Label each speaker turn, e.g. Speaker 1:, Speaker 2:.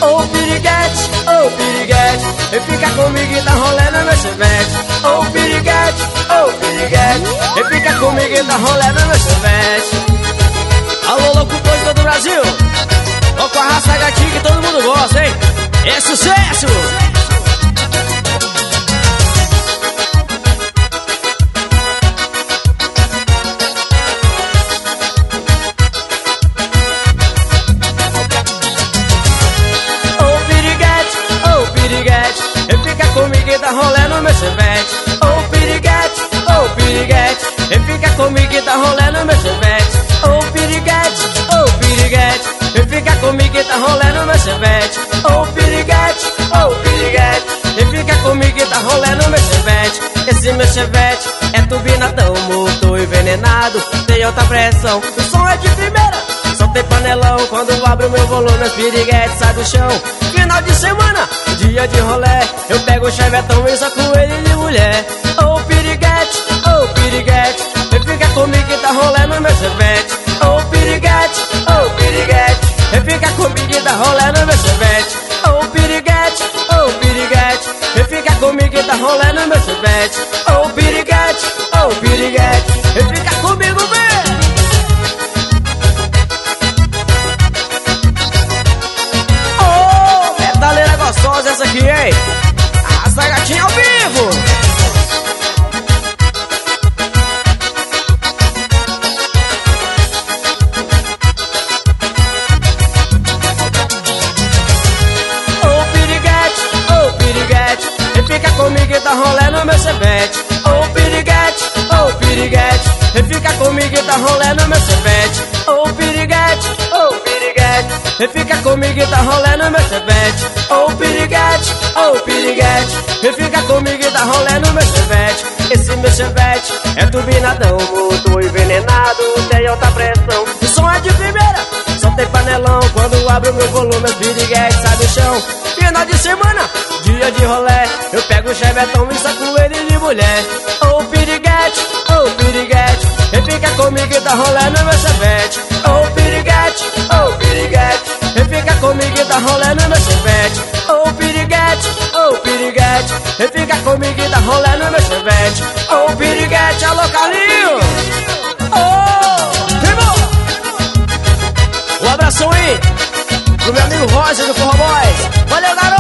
Speaker 1: Ô piriguete, vem ficar comigo e dá rolê no meu chevette. Ô piriguete, vem ficar comigo e dá rolê no meu chevette. Alô, locutor de todo o Brasil, ó com a raça gatinha que todo mundo gosta, hein? É sucesso! Vem ficar comigo e dá rolê no meu chevette. Ô piriguete, vem ficar comigo e dá rolê no meu chevette. Ô piriguete, vem ficar comigo e dá rolê no meu chevette. Ô piriguete, vem ficar comigo e dá rolê no meu chevette. Esse meu chevette é turbinadão, motor envenenado, tem alta pressão, o som é de primeira. Só tem panelão, quando abro meu volume as piriguetes sai do chão. Final de semana, dia de rolé, eu pego o chevetão e saco ele de mulher. Ô piriguete, vem ficar comigo e dá rolé no meu chevette. Ô piriguete, vem ficar comigo e dá rolé no meu chevette. Ô piriguete, vem ficar comigo e dá rolé no meu chevette. Ô piriguete, vem ficar comigo, vem! Gostosa essa aqui, hein? Arrasta gatinha ao vivo! Ô piriguete, vem ficar comigo e dá rolê no meu chevette. Ô piriguete, vem ficar comigo e dá rolê no meu chevette. Ô piriguete, vem ficar comigo e dá rolê no meu chevette. Ô piriguete, vem ficar comigo e dá rolê no meu chevette. Esse meu chevette é turbinadão, motor envenenado, tem alta pressão, o som é de primeira. Só tem panelão, quando abro meu volume as piriguetes sai do chão. Final de semana, dia de rolé, eu pego o chevetão e saco ele de mulher. Ô piriguete, vem ficar comigo e dá rolê no meu chevette. Ô piriguete, vem ficar comigo e dá rolê no meu chevette. Ô piriguete, vem ficar comigo e dá rolê no meu chevette. Ô piriguete, alô Carlinho! Um abração aí pro meu amigo Roger do Forró Boys. Valeu, garoto!